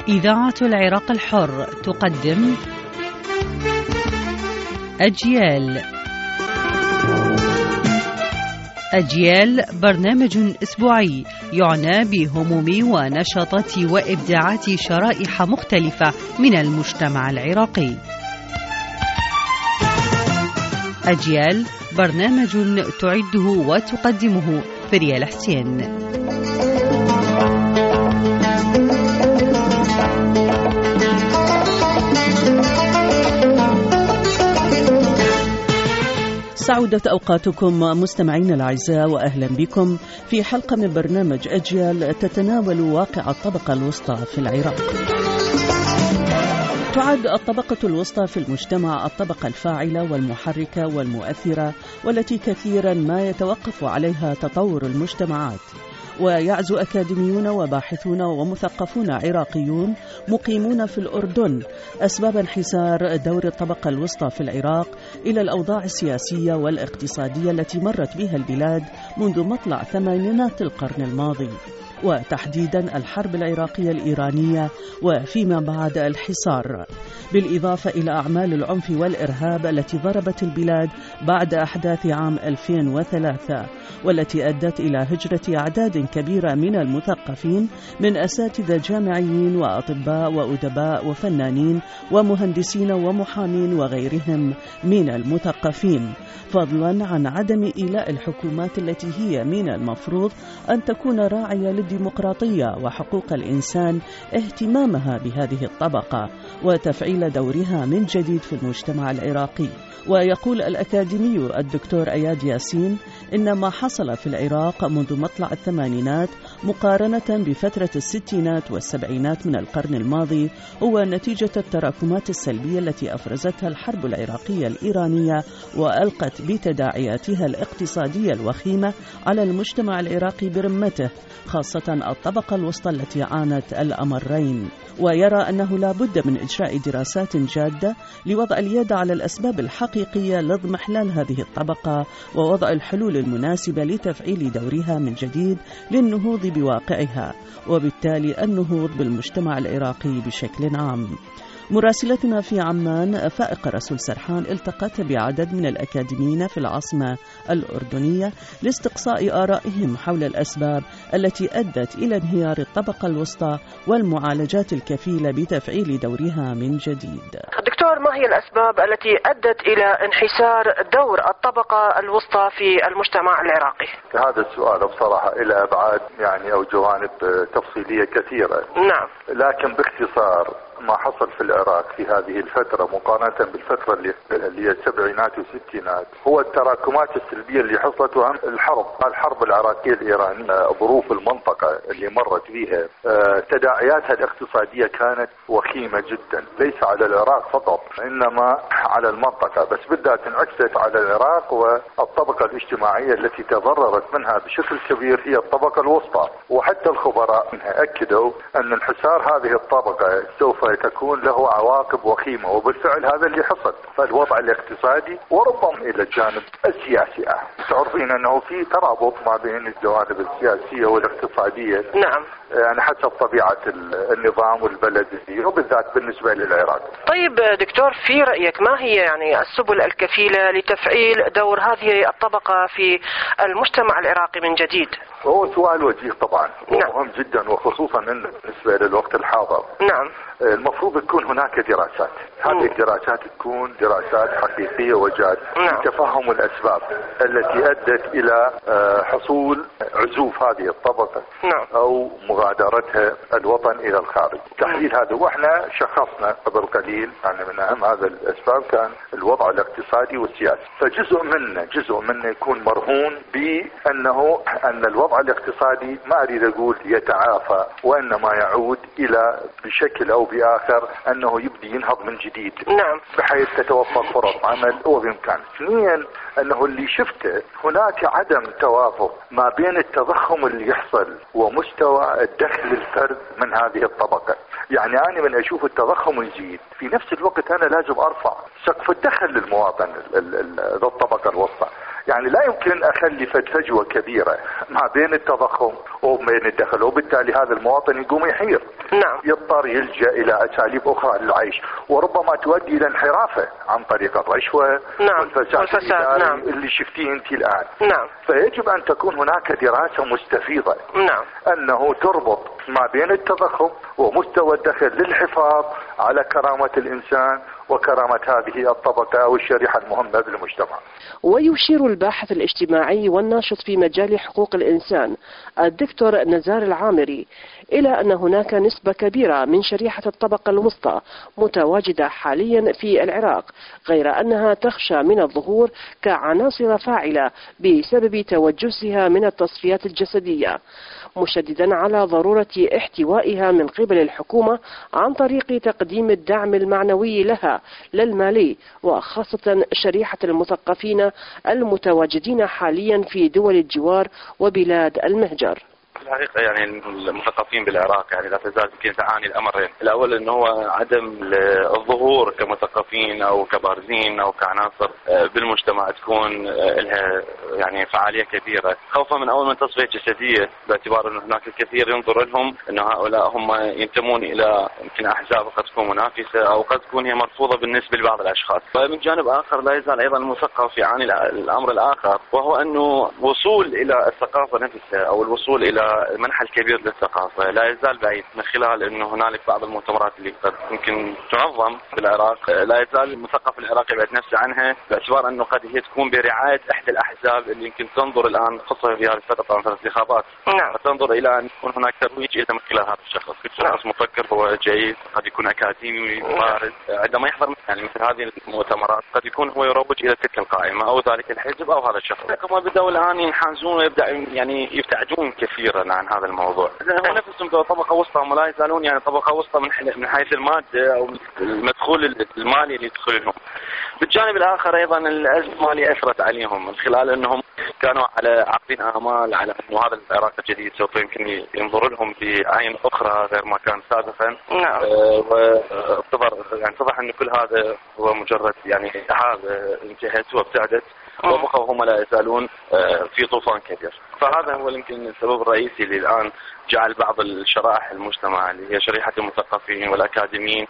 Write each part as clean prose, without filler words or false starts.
إذاعة العراق الحر تقدم أجيال برنامج أسبوعي يعنى بهموم ونشاطات وإبداعات شرائح مختلفة من المجتمع العراقي. أجيال برنامج تعده وتقدمه فريال حسين. سعودت أوقاتكم مستمعين الأعزاء، وأهلا بكم في حلقة من برنامج أجيال تتناول واقع الطبقة الوسطى في العراق. تعد الطبقة الوسطى في المجتمع الطبقة الفاعلة والمحركة والمؤثرة، والتي كثيرا ما يتوقف عليها تطور المجتمعات. ويعزو أكاديميون وباحثون ومثقفون عراقيون مقيمون في الأردن أسباب انحسار دور الطبقة الوسطى في العراق إلى الأوضاع السياسية والاقتصادية التي مرت بها البلاد منذ مطلع ثمانينات القرن الماضي، وتحديدا الحرب العراقية الإيرانية وفيما بعد الحصار، بالإضافة إلى أعمال العنف والإرهاب التي ضربت البلاد بعد أحداث عام 2003، والتي أدت إلى هجرة أعداد كبيرة من المثقفين من أساتذة جامعيين وأطباء وأدباء وفنانين ومهندسين ومحامين وغيرهم من المثقفين، فضلا عن عدم إيلاء الحكومات التي هي من المفروض أن تكون راعية للديمقراطية وحقوق الإنسان اهتمامها بهذه الطبقة وتفعيل دورها من جديد في المجتمع العراقي. ويقول الأكاديمي الدكتور أياد ياسين إن ما حصل في العراق منذ مطلع الثمانينات مقارنة بفترة الستينات والسبعينات من القرن الماضي هو نتيجة التراكمات السلبية التي أفرزتها الحرب العراقية الإيرانية وألقت بتداعياتها الاقتصادية الوخيمة على المجتمع العراقي برمته، خاصة الطبقة الوسطى التي عانت الأمرين. ويرى أنه لا بد من إجراء دراسات جادة لوضع اليد على الأسباب الحقيقية لاضمحلال هذه الطبقة ووضع الحلول المناسبة لتفعيل دورها من جديد للنهوض بواقعها، وبالتالي النهوض بالمجتمع العراقي بشكل عام. مراسلتنا في عمان فائقة رسول سرحان التقت بعدد من الأكاديميين في العاصمة الأردنية لاستقصاء آرائهم حول الأسباب التي أدت إلى انهيار الطبقة الوسطى والمعالجات الكفيلة بتفعيل دورها من جديد. دكتور، ما هي الأسباب التي أدت إلى انحسار دور الطبقة الوسطى في المجتمع العراقي؟ هذا السؤال بصراحة إلى أبعاد أو جوانب تفصيلية كثيرة. نعم. لكن باختصار ما حصل في العراق في هذه الفترة مقارنة بالفترة اللي هي السبعينات والستينات هو التراكمات السلبية اللي حصلت، وهم الحرب العراقية الإيرانية، ظروف المنطقة اللي مرت فيها، تداعياتها الاقتصادية كانت وخيمة جدا، ليس على العراق فقط إنما على المنطقة، بس بالذات انعكست على العراق. والطبقة الاجتماعية التي تضررت منها بشكل كبير هي الطبقة الوسطى، وحتى الخبراء أكدوا أن انحسار هذه الطبقة سوف تكون له عواقب وخيمة، وبالفعل هذا اللي حصل. فالوضع الاقتصادي وربما إلى الجانب السياسي، تعرفين أنه في ترابط ما بين الجوانب السياسية والاقتصادية. نعم. يعني حسب طبيعة النظام والبلدية، وبالذات بالنسبة للعراق. طيب دكتور، في رأيك ما هي السبل الكفيلة لتفعيل دور هذه الطبقة في المجتمع العراقي من جديد؟ هو سؤال وجيه طبعا، نعم. ومهم جدا، وخصوصا بالنسبة للوقت الحاضر. نعم. المفروض تكون هناك دراسات، هذه الدراسات تكون دراسات حقيقية وجاد لتفهم الأسباب التي أدت إلى حصول عزوف هذه الطبقة أو مغادرتها الوطن إلى الخارج. تحليل هذا، وإحنا شخصنا قبل قليل يعني من أهم هذا الأسباب كان الوضع الاقتصادي والسياسي. فجزء منه يكون مرهون بأنه أن الوضع الاقتصادي ما أريد أقول يتعافى، وإنما يعود إلى بشكل أو بآخر أنه يبدي ينهض من جديد. نعم. بحيث تتوفر فرص عمل وبإمكان. ثانيا أنه اللي شفته هناك عدم توافق ما بين التضخم اللي يحصل ومستوى الدخل الفرد من هذه الطبقة. يعني أنا من أشوف التضخم يزيد في نفس الوقت أنا لازم أرفع سقف الدخل للمواطن ذو الطبقة الوسطى. يعني لا يمكن أن أخلي فجوة كبيرة ما بين التضخم وبين الدخل، وبالتالي هذا المواطن يقوم يحير. نعم. يضطر يلجأ إلى أساليب أخرى للعيش، وربما تؤدي إلى انحرافه عن طريق الرشوة. نعم. والفساد نعم. اللي شفتيه أنت الآن. نعم. فيجب أن تكون هناك دراسة مستفيضة. نعم. أنه تربط ما بين التضخم ومستوى الدخل للحفاظ على كرامة الإنسان وكرامة هذه الطبقة أو الشريحة المهمة بالمجتمع. ويشير الباحث الاجتماعي والناشط في مجال حقوق الإنسان الدكتور نزار العامري إلى أن هناك نسبة كبيرة من شريحة الطبقة الوسطى متواجدة حاليا في العراق، غير أنها تخشى من الظهور كعناصر فاعلة بسبب توجسها من التصفيات الجسدية، مشددا على ضرورة احتوائها من قبل الحكومة عن طريق تقديم الدعم المعنوي لها لا المالي، وخاصة شريحة المثقفين المتواجدين حاليا في دول الجوار وبلاد المهجر. الحقيقة يعني المثقفين بالعراق يعني لا تزال يمكن تعاني الأمرين، الأول أنه هو عدم الظهور كمثقفين أو كبارزين أو كعناصر بالمجتمع تكون لها يعني فعالية كبيرة، خوفا من أول من تصفية جسدية، باعتبار أن هناك الكثير ينظر لهم أنه هؤلاء هم ينتمون إلى يمكن أحزاب قد تكون منافسة أو قد تكون هي مرفوضة بالنسبة لبعض الأشخاص. ومن جانب آخر لا يزال أيضا المثقف يعاني الأمر الآخر، وهو أنه الوصول إلى الثقافة نفسها أو الوصول إلى المنحى الكبير للثقافة لا يزال بعيد، من خلال أنه هنالك بعض المؤتمرات اللي قد يمكن تنظم في العراق لا يزال المثقف العراقي يبعد نفسه عنها، باعتبار أنه قد هي تكون برعاية إحدى الأحزاب اللي يمكن تنظر الآن خصوصا في هذه الفترة في الانتخابات. نعم. تنظر إلى أن يكون هناك ترويج إلى من خلال هذا الشخص، شخص مفكر هو جيد، قد يكون أكاديمي بارز، عندما يحضر يعني مثل هذه المؤتمرات قد يكون هو يروج إلى تلك القائمة أو ذلك الحزب أو هذا الشخص. هم بدأوا الآن ينحازون ويبدأ يعني يبتعدون كثيرا عن هذا الموضوع. هو نفسهم طبقة وسطى، هم لا يزالون يعني طبقة وسطى من حيث المادة أو المدخول المالي اللي يدخل لهم. بالجانب الآخر أيضا الأزمة المالية أثرت عليهم من خلال أنهم كانوا على عاقدين آمال على أنه هذا العراق الجديد سوف يمكن ينظر لهم بعين أخرى غير ما كان سابقا. نعم. يعني اتضح أن كل هذا هو مجرد يعني سحابة انتهت وابتعدت، وبقوا هم لا يزالون في طوفان كبير. فهذا هو يمكن السبب الرئيسي اللي الآن جعل بعض الشرائح المجتمع اللي هي شريحة المثقفين والأكاديميين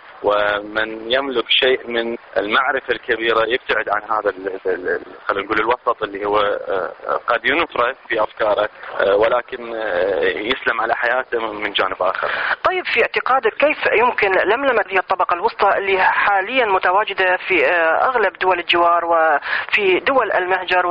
ومن يملك شيء من المعرفة الكبيرة يبتعد عن هذا خلينا نقول الوسط اللي هو قد ينفرد في أفكاره ولكن يسلم على حياته من جانب آخر. طيب في اعتقادك كيف يمكن لملمة هذه الطبقة الوسطى اللي حاليا متواجدة في أغلب دول الجوار وفي دول المهجر،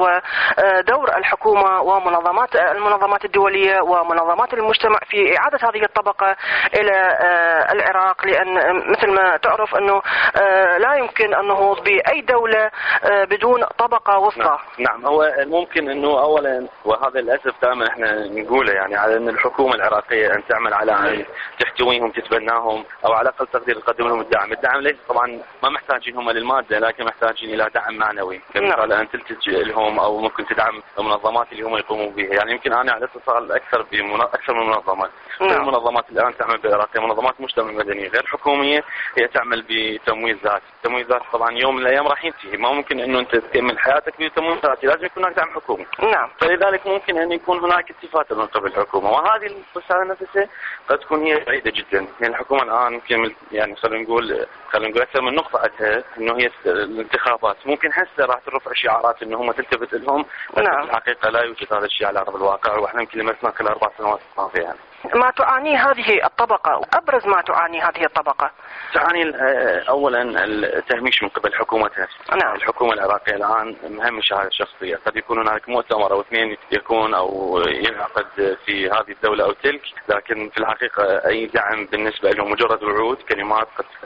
ودور الحكومة والمنظمات الدولية ومنظمات المجتمع في إعادة هذه الطبقة إلى العراق، لأن مثل ما تعرف أنه لا يمكن النهوض بأي دولة بدون طبقة وسطى. نعم هو ممكن أنه أولا، وهذا للأسف دائما احنا نقوله يعني على أن الحكومة العراقية أن تعمل على أن تحتويهم تتبناهم أو على أقل تقدير تقدم لهم الدعم ليس طبعا ما محتاجين هم للمادة لكن محتاجين إلى دعم معنوي، كمثال أن تلتج لهم أو ممكن تدعم المنظمات اللي هم يقومون بها. يعني يمكن أنا على اتصال أكثر من منظمات. المنظمات الآن تعمل بالعراق منظمات مجتمع مدني غير حكومية هي تعمل بتمويل ذاتي. التمويل الذاتي طبعا يوم من الأيام راح ينتهي، ما ممكن إنه أنت تكمل حياتك بتمويل ذاتي، لازم يكون هناك دعم حكومي. نعم. فلذلك ممكن أن يكون هناك التفاتة من قبل الحكومة، وهذه الرسالة نفسها قد تكون هي بعيدة جدا. يعني الحكومة الآن يمكن يعني خلينا نقول أكثر من نقطة عندها إنه هي الانتخابات، ممكن هسه راح ترفع شعارات إنه هم تلتفت لهم، نعم. الحقيقة لا يوجد هذا الشيء على أرض الواقع، وإحنا يمكن لمسنا خلال 4 سنوات الماضية يعني. ما تعانيه هذه الطبقة، أبرز ما تعاني هذه الطبقة؟ تعاني أولا التهميش من قبل حكومتها. نعم. الحكومة العراقية الآن مهمشة هذه الشخصية، قد يكون هناك مؤتمر أو اثنين يكون أو ينعقد في هذه الدولة أو تلك، لكن في الحقيقة أي دعم بالنسبة لهم مجرد وعود كلمات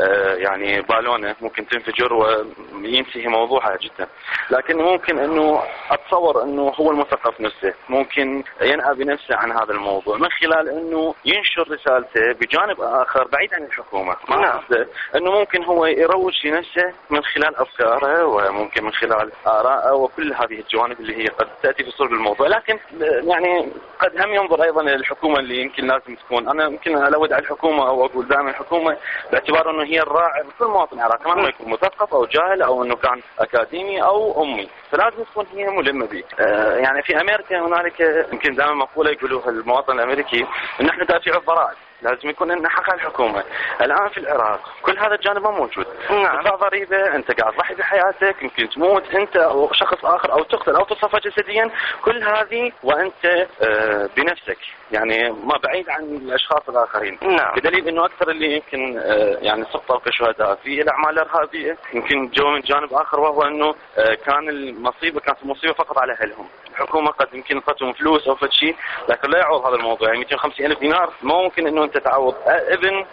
يعني بالونة ممكن تنفجر وينتهي موضوعها جدا. لكن ممكن أنه أتصور أنه هو المثقف نفسه ممكن ينأى بنفسه عن هذا الموضوع من خلال انه ينشر رسالته بجانب اخر بعيد عن الحكومه. ما قصده انه ممكن هو يروج لنفسه من خلال افكاره وممكن من خلال آراءه وكل هذه الجوانب اللي هي قد تاتي في صلب الموضوع، لكن يعني قد هم ينظر ايضا للحكومه اللي يمكن لازم تكون، انا يمكن الود على الحكومه او اقول دائما الحكومه باعتبار انه هي الراعي لكل مواطن عراقي، ما يكون مثقف او جاهل او انه كان اكاديمي او امي، فلازم تكون هي ملمه به. يعني في امريكا هنالك يمكن دائما مقوله يقولوها المواطن الامريكي ان احنا دافعوا الضرائب، لازم يكون ان حقها الحكومه. الان في العراق كل هذا الجانب ما موجود. تدفع ضريبه، انت قاعد تضحي بحياتك، يمكن تموت انت او شخص اخر او تقتل او تصفى جسديا، كل هذه وانت بنفسك يعني ما بعيد عن الاشخاص الاخرين. بدليل انه اكثر اللي يمكن يعني سقطوا كشهداء في الاعمال الارهابيه يمكن جو من جانب اخر، وهو انه كانت المصيبه فقط على اهلهم. الحكومه قد يمكن اعطتهم فلوس او شيء، لكن لا يعوض هذا الموضوع. يعني 250,000 دينار ما ممكن انه انت تعوض ابن.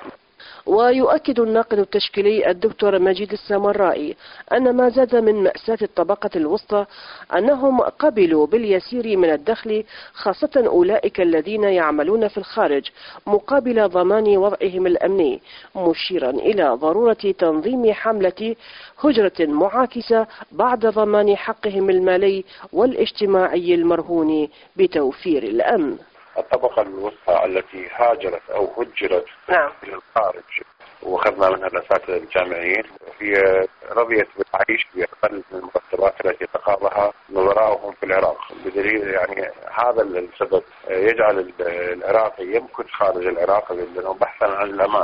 ويؤكد الناقد التشكيلي الدكتور مجيد السامرائي أن ما زاد من مأساة الطبقة الوسطى أنهم قبلوا باليسير من الدخل، خاصة أولئك الذين يعملون في الخارج، مقابل ضمان وضعهم الأمني، مشيرا إلى ضرورة تنظيم حملة هجرة معاكسة بعد ضمان حقهم المالي والاجتماعي المرهون بتوفير الأمن. الطبقة الوسطى التي هاجرت أو هجرت إلى الخارج وأخذنا منها الأساتذة الجامعيين، هي رضيت بالعيش بأقل من المرتبات التي تقاضاها نظراؤهم في العراق. بدليل يعني هذا السبب يجعل العراقي يمكث خارج العراق لأنه بحثا عن الأمان.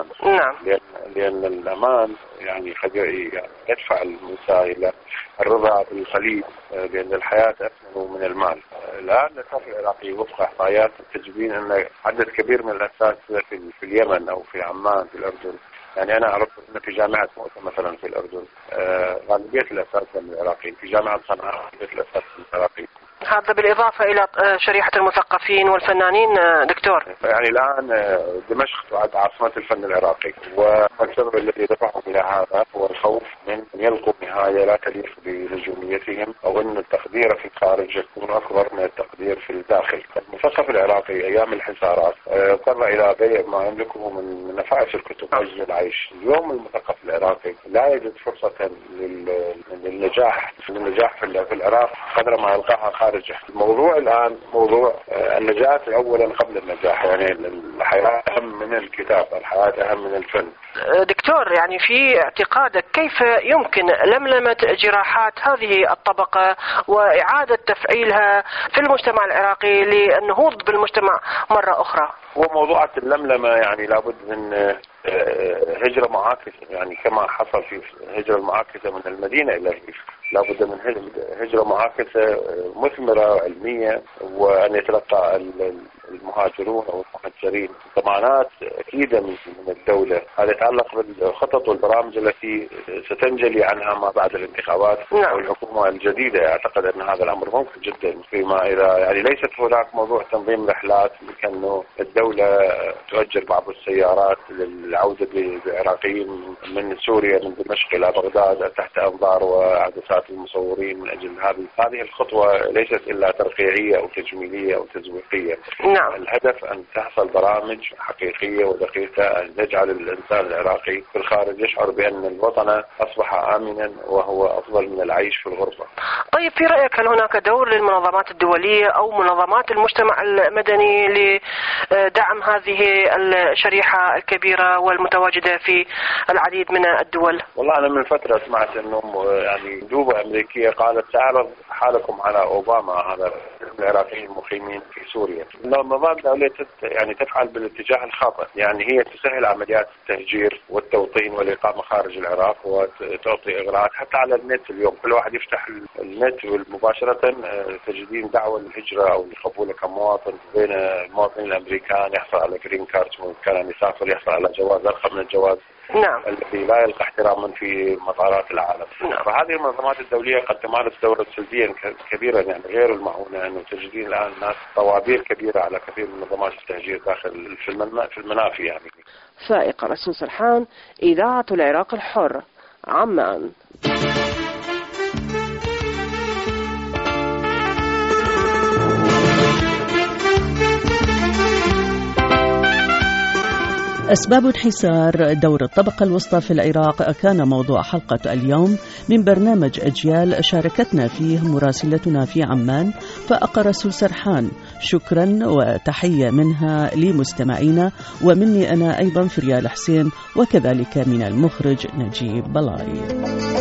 لأن الأمان يعني قد يدفع الإنسان إلى الرضا بالقليل، لأن الحياة أثمن من المال. الآن الأساتذة العراقي وفق إحصائيات تجبين أن عدد كبير من الأساتذة في اليمن أو في عمان في الأردن، يعني أنا أعرف أن في جامعة مؤتة مثلا في الأردن غالبية الأساتذة من العراقيين، في جامعة صنعاء غالبية الأساتذة من العراقيين. هذا بالإضافة إلى شريحة المثقفين والفنانين دكتور. يعني الآن دمشق تعد عاصمة الفن العراقي، والسبب الذي دفعهم إلى هذا هو الخوف من أن يلقوا نهاية لا تليق بنجوميتهم، أو أن التقدير في الخارج يكون أكبر من التقدير في الداخل. المثقف العراقي أيام الحصارات اضطر إلى بيع ما يملكه من نفائس الكتب أجل العيش. اليوم المثقف العراقي لا يجد فرصة للنجاح في العراق قدر ما يلقاها خارجه. الموضوع الآن موضوع النجاة أولا قبل النجاح، يعني الحياة أهم من الكتاب، الحياة أهم من الفن. دكتور، يعني في اعتقادك كيف يمكن لملمة جراحات هذه الطبقة وإعادة تفعيلها في المجتمع العراقي للنهوض بالمجتمع مرة أخرى؟ هو موضوع اللملمة يعني لابد من هجرة معاكسة، يعني كما حصل في هجرة معاكسة من المدينة إلى الريف، لابد من هجرة معاكسة مثمرة علمية، وأن يتلقى المهاجرون أو المهجرين ضمانات أكيدة من الدولة. هذا يتعلق بالخطط والبرامج التي ستنجلي عنها ما بعد الانتخابات أو الحكومة الجديدة. أعتقد أن هذا الأمر ممكن جدا، فيما إذا يعني ليست هناك موضوع تنظيم رحلات كأنه الدولة تؤجر بعض السيارات للعودة بالعراقيين من سوريا من دمشق إلى بغداد تحت أنظار وعدسات المصورين من أجل هذه الخطوة ليست إلا ترقيعية أو تجميلية أو تزويقية. الهدف أن تحصل برامج حقيقية ودقيقة أن تجعل الإنسان العراقي في الخارج يشعر بأن الوطن أصبح آمنا وهو أفضل من العيش في الغربة. طيب، في رأيك هل هناك دور للمنظمات الدولية أو منظمات المجتمع المدني لدعم هذه الشريحة الكبيرة والمتواجدة في العديد من الدول؟ والله أنا من فترة سمعت أنه يعني مندوبة أمريكية قالت تعرض حالكم على أوباما، هذا العراقيين المقيمين في سوريا. النظام الدولية يعني تفعل بالاتجاه الخاطئ، يعني هي تسهل عمليات التهجير والتوطين والإقامة خارج العراق وتعطي إغراءات حتى على النت. اليوم كل واحد يفتح النت مباشرة تجدين دعوة للهجرة أو لقبوله كمواطن بين المواطنين الأمريكان، يحصل على جرين كارد كان يسافر، يحصل على جواز أرقى من الجواز الذي لا يلقى احتراما في مطارات العالم. فهذه المنظمات الدولية قد تمارس دورا سلبيا كبيرا، يعني غير المعونة، أنه تجدين الآن الناس طوابير كبيرة على كثير من منظمات التهجير داخل في المنافي. يعني فائق رسول سرحان، إذاعة العراق الحر، عمان. أسباب انحسار دور الطبقة الوسطى في العراق كان موضوع حلقة اليوم من برنامج أجيال شاركتنا فيه مراسلتنا في عمان فأقر سرحان. شكرا وتحية منها لمستمعينا ومني أنا أيضا فريال حسين وكذلك من المخرج نجيب بلاي.